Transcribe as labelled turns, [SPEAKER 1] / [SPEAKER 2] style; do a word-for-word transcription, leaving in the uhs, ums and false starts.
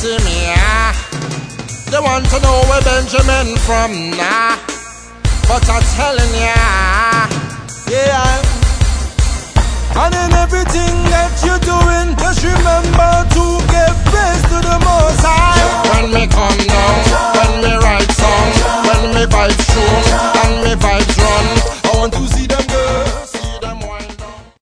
[SPEAKER 1] see me, ah. They want to know where Benjamin from, nah. But I'm telling ya,
[SPEAKER 2] yeah. And in everything that you're doing, just remember to give praise to the Most High.
[SPEAKER 1] when me come down